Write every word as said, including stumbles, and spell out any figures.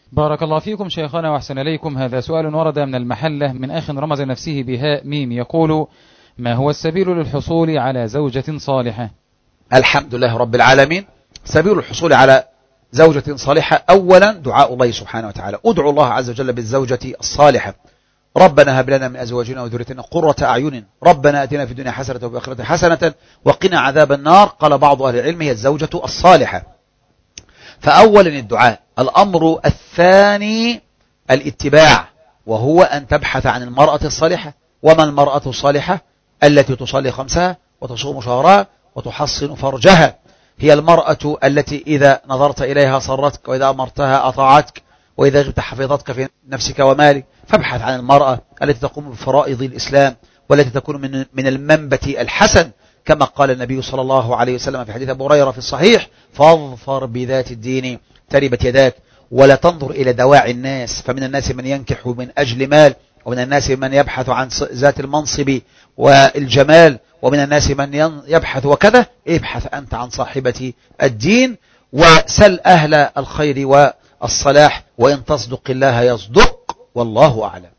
بارك الله فيكم شيخنا وأحسن إليكم. هذا سؤال ورد من المحلة من أخ رمز نفسه بهاء ميم، يقول: ما هو السبيل للحصول على زوجة صالحة؟ الحمد لله رب العالمين. سبيل الحصول على زوجة صالحة أولا دعاء الله سبحانه وتعالى. ادعوا الله عز وجل بالزوجة الصالحة. ربنا هب لنا من أزواجنا وذريتنا قرة أعين، ربنا أتنا في الدنيا حسنة وفي الآخرة حسنة وقنا عذاب النار. قال بعض أهل العلم هي الزوجة الصالحة. فأولا الدعاء. الأمر الثاني الاتباع، وهو أن تبحث عن المرأة الصالحة. وما المرأة الصالحة؟ التي تصلي خمسها وتصوم شهرها وتحصن فرجها. هي المرأة التي إذا نظرت إليها صرتك، وإذا أمرتها أطاعتك، وإذا غبت حفظتك في نفسك ومالك. فابحث عن المرأة التي تقوم بفرائض الإسلام، والتي تكون من من المنبت الحسن، كما قال النبي صلى الله عليه وسلم في حديث أبو هريرة في الصحيح: فاظفر بذات الدين تربت يداك. ولا تنظر إلى دواعي الناس، فمن الناس من ينكح من أجل مال، ومن الناس من يبحث عن ذات المنصب والجمال، ومن الناس من يبحث وكذا. ابحث أنت عن صاحبة الدين، وسل أهل الخير والصلاح، وإن تصدق الله يصدق، والله أعلم.